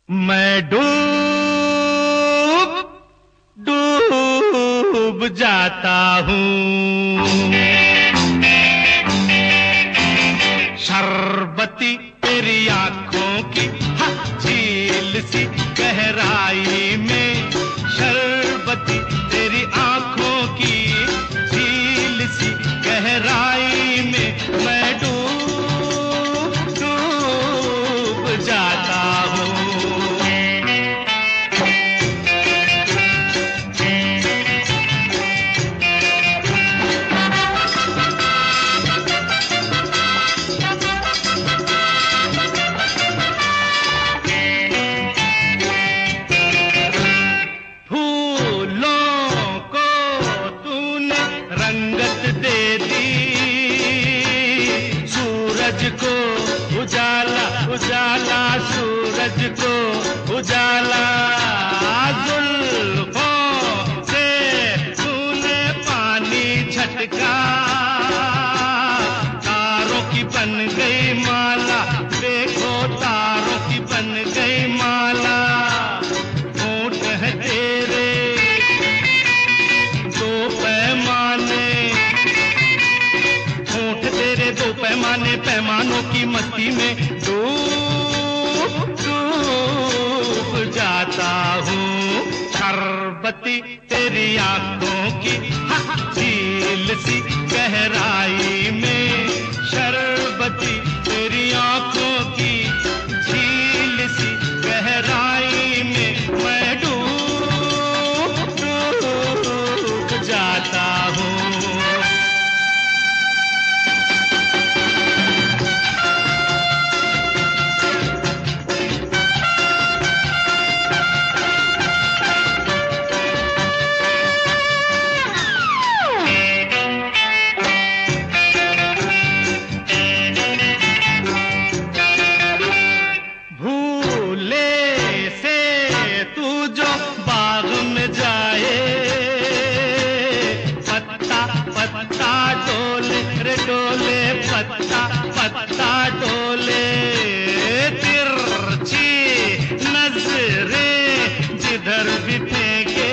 मैं डूब डूब जाता हूँ। शरबती तेरी आंखों की झील सी गहराई में, शरबती तेरी आंखों की झील सी गहराई में मैं डूब डूब जाता हूँ। उजाला उजाला सूरज को उजाला, जुल्फों से तूने पानी छटका, तारों की बन गई माला, देखो तारों की बन गई माला। होंठ है तेरे दो पैमाने, होंठ तेरे दो पैमाने, पैमानों की मस्ती में डूब डूब जाता हूँ। शरबती तेरी आंखों की झील सी गहराई में, शरबती तेरी आंखों की झील सी गहराई में मैं डूब डूब जाता हूँ। डोले पत्ता पत्ता डोले, तिरछी नजरें जिधर भी फेंके,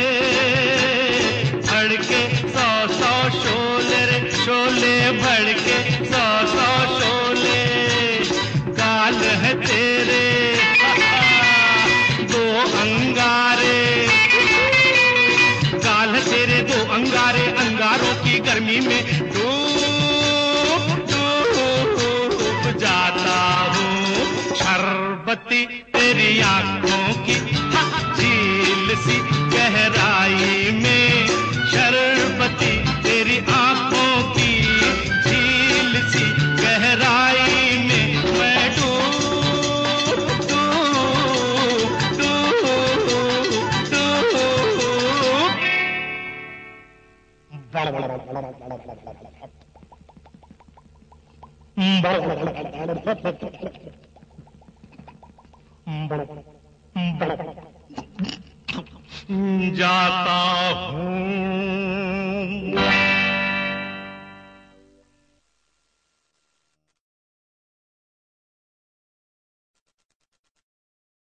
भड़के सौ सौ शोले रे शोले, भड़के सौ सौ शोले। गाल है तेरे दो अंगारे, गाल है तेरे दो अंगारे, अंगारों की गर्मी में जाता हूँ। शरबती तेरी आंखों की झील सी गहराई में, शरबती तेरी आंखों की झील सी गहराई में मैं डूब डूब डूब जाता हूँ।